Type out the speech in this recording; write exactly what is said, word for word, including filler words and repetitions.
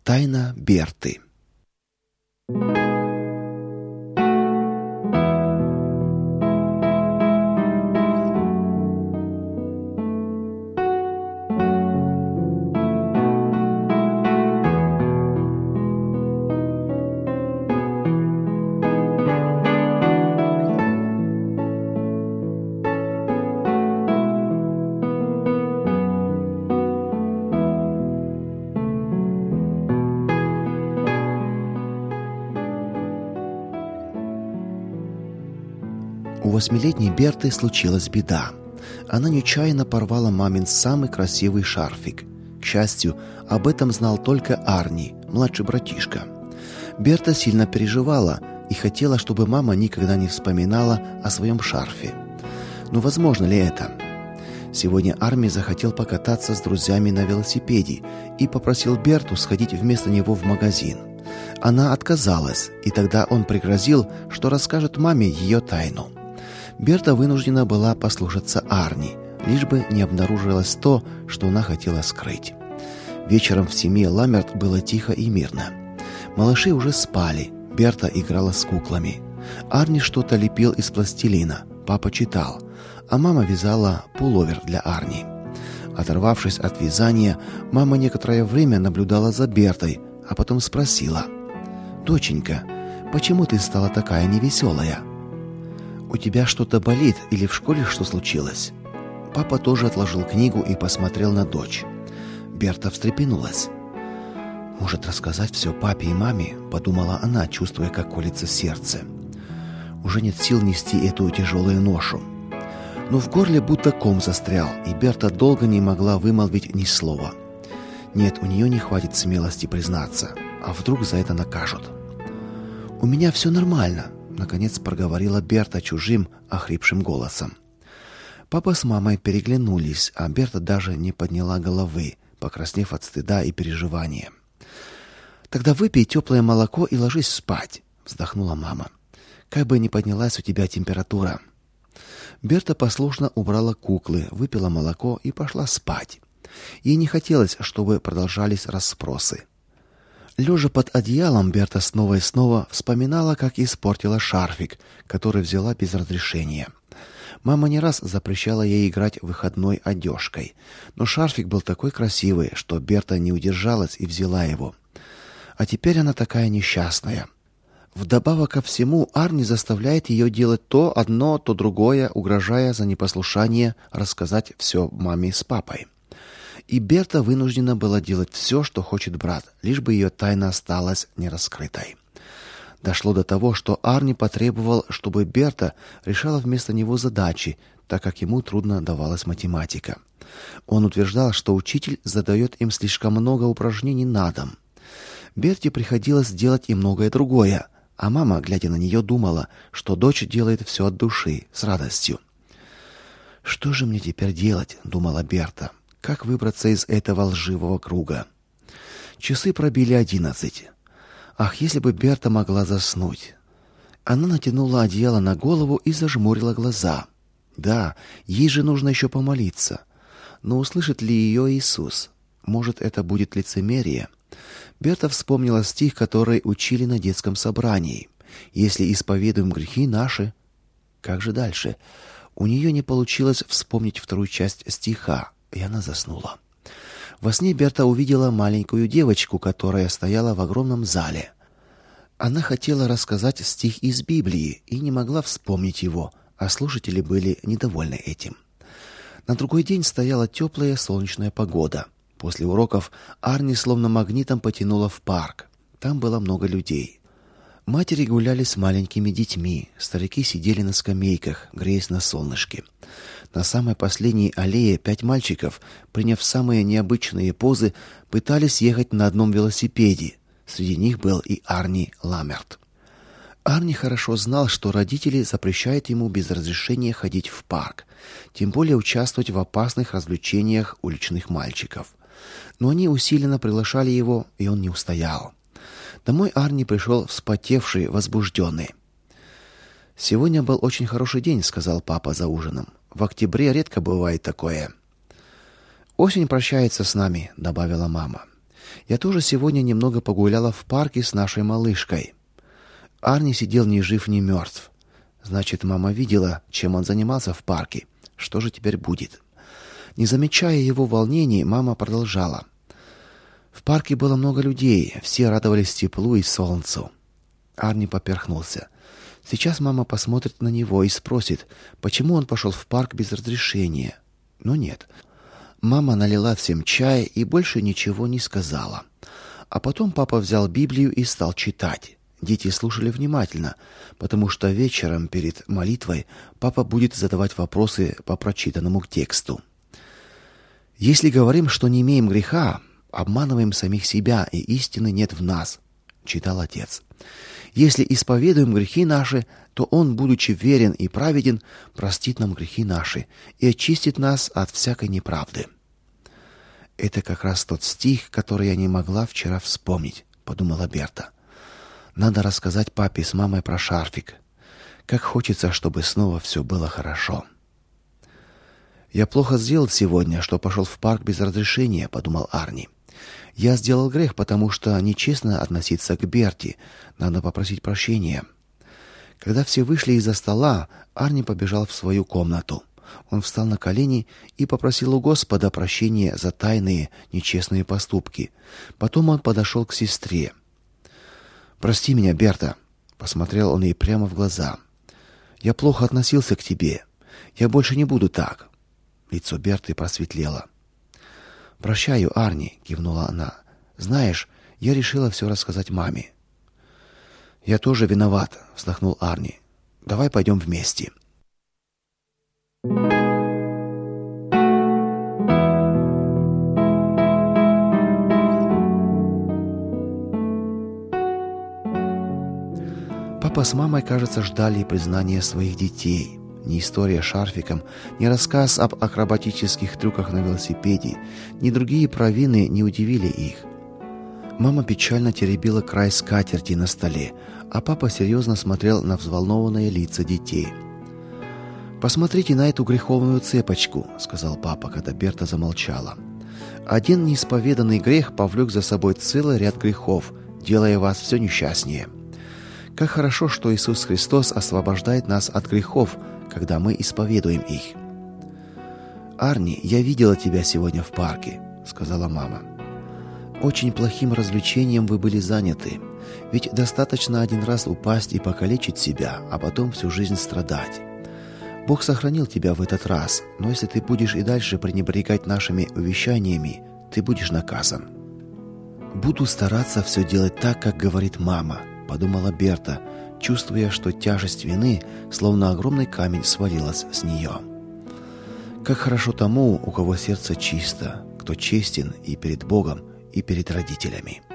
Тайна Берты. У восьмилетней Берты случилась беда. Она нечаянно порвала мамин самый красивый шарфик. К счастью, об этом знал только Арни, младший братишка. Берта сильно переживала и хотела, чтобы мама никогда не вспоминала о своем шарфе. Но возможно ли это? Сегодня Арни захотел покататься с друзьями на велосипеде и попросил Берту сходить вместо него в магазин. Она отказалась, и тогда он пригрозил, что расскажет маме ее тайну. Берта вынуждена была послушаться Арни, лишь бы не обнаружилось то, что она хотела скрыть. Вечером в семье Ламерт было тихо и мирно. Малыши уже спали, Берта играла с куклами. Арни что-то лепил из пластилина, папа читал, а мама вязала пуловер для Арни. Оторвавшись от вязания, мама некоторое время наблюдала за Бертой, а потом спросила: «Доченька, почему ты стала такая невеселая? У тебя что-то болит или в школе что случилось?» Папа тоже отложил книгу и посмотрел на дочь. Берта встрепенулась. «Может, рассказать все папе и маме?» — подумала она, чувствуя, как колется сердце. Уже нет сил нести эту тяжелую ношу. Но в горле будто ком застрял, и Берта долго не могла вымолвить ни слова. Нет, у нее не хватит смелости признаться, а вдруг за это накажут. «У меня все нормально», — наконец проговорила Берта чужим, охрипшим голосом. Папа с мамой переглянулись, а Берта даже не подняла головы, покраснев от стыда и переживания. «Тогда выпей теплое молоко и ложись спать», — вздохнула мама. «Как бы ни поднялась у тебя температура». Берта послушно убрала куклы, выпила молоко и пошла спать. Ей не хотелось, чтобы продолжались расспросы. Лежа под одеялом, Берта снова и снова вспоминала, как испортила шарфик, который взяла без разрешения. Мама не раз запрещала ей играть выходной одежкой, но шарфик был такой красивый, что Берта не удержалась и взяла его. А теперь она такая несчастная. Вдобавок ко всему, Арни заставляет ее делать то одно, то другое, угрожая за непослушание рассказать все маме с папой. И Берта вынуждена была делать все, что хочет брат, лишь бы ее тайна осталась нераскрытой. Дошло до того, что Арни потребовал, чтобы Берта решала вместо него задачи, так как ему трудно давалась математика. Он утверждал, что учитель задает им слишком много упражнений на дом. Берте приходилось делать и многое другое, а мама, глядя на нее, думала, что дочь делает все от души, с радостью. «Что же мне теперь делать?» — думала Берта. «Как выбраться из этого лживого круга?» Часы пробили одиннадцать. Ах, если бы Берта могла заснуть. Она натянула одеяло на голову и зажмурила глаза. Да, ей же нужно еще помолиться. Но услышит ли ее Иисус? Может, это будет лицемерие? Берта вспомнила стих, который учили на детском собрании. «Если исповедуем грехи наши...» Как же дальше? У нее не получилось вспомнить вторую часть стиха, и она заснула. Во сне Берта увидела маленькую девочку, которая стояла в огромном зале. Она хотела рассказать стих из Библии и не могла вспомнить его, а слушатели были недовольны этим. На другой день стояла теплая солнечная погода. После уроков Арни словно магнитом потянула в парк. Там было много людей. Матери гуляли с маленькими детьми, старики сидели на скамейках, греясь на солнышке. На самой последней аллее пять мальчиков, приняв самые необычные позы, пытались ехать на одном велосипеде. Среди них был и Арни Ламерт. Арни хорошо знал, что родители запрещают ему без разрешения ходить в парк, тем более участвовать в опасных развлечениях уличных мальчиков. Но они усиленно приглашали его, и он не устоял. Домой Арни пришел вспотевший, возбужденный. «Сегодня был очень хороший день», — сказал папа за ужином. «В октябре редко бывает такое». «Осень прощается с нами», — добавила мама. Я тоже сегодня немного погуляла в парке с нашей малышкой. Арни сидел ни жив, ни мертв. Значит, мама видела, чем он занимался в парке. Что же теперь будет? Не замечая его волнений, мама продолжала. В парке было много людей, все радовались теплу и солнцу. Арни поперхнулся. Сейчас мама посмотрит на него и спросит, почему он пошел в парк без разрешения. Но нет. Мама налила всем чай и больше ничего не сказала. А потом папа взял Библию и стал читать. Дети слушали внимательно, потому что вечером перед молитвой папа будет задавать вопросы по прочитанному тексту. Если говорим, что не имеем греха, обманываем самих себя, и истины нет в нас, читал отец. Если исповедуем грехи наши, то он, будучи верен и праведен, простит нам грехи наши и очистит нас от всякой неправды. Это как раз тот стих, который я не могла вчера вспомнить, подумала Берта. Надо рассказать папе с мамой про шарфик. Как хочется, чтобы снова все было хорошо. Я плохо сделал сегодня, что пошел в парк без разрешения, подумал Арни. Я сделал грех, потому что нечестно относиться к Берти. Надо попросить прощения. Когда все вышли из-за стола, Арни побежал в свою комнату. Он встал на колени и попросил у Господа прощения за тайные нечестные поступки. Потом он подошел к сестре. Прости меня, Берта, посмотрел он ей прямо в глаза. Я плохо относился к тебе. Я больше не буду так. Лицо Берты просветлело. Прощаю, Арни, кивнула она. Знаешь, я решила все рассказать маме. Я тоже виноват, вздохнул Арни. Давай пойдем вместе. Папа с мамой, кажется, ждали признания своих детей. Ни история с шарфиком, ни рассказ об акробатических трюках на велосипеде, ни другие провины не удивили их. Мама печально теребила край скатерти на столе, а папа серьезно смотрел на взволнованные лица детей. «Посмотрите на эту греховную цепочку», — сказал папа, когда Берта замолчала. «Один неисповеданный грех повлек за собой целый ряд грехов, делая вас все несчастнее. Как хорошо, что Иисус Христос освобождает нас от грехов, когда мы исповедуем их». «Арни, я видела тебя сегодня в парке», — сказала мама. «Очень плохим развлечением вы были заняты. Ведь достаточно один раз упасть и покалечить себя, а потом всю жизнь страдать. Бог сохранил тебя в этот раз, но если ты будешь и дальше пренебрегать нашими увещаниями, ты будешь наказан». «Буду стараться все делать так, как говорит мама», — подумала Берта, чувствуя, что тяжесть вины, словно огромный камень, свалилась с нее. Как хорошо тому, у кого сердце чисто, кто честен и перед Богом, и перед родителями.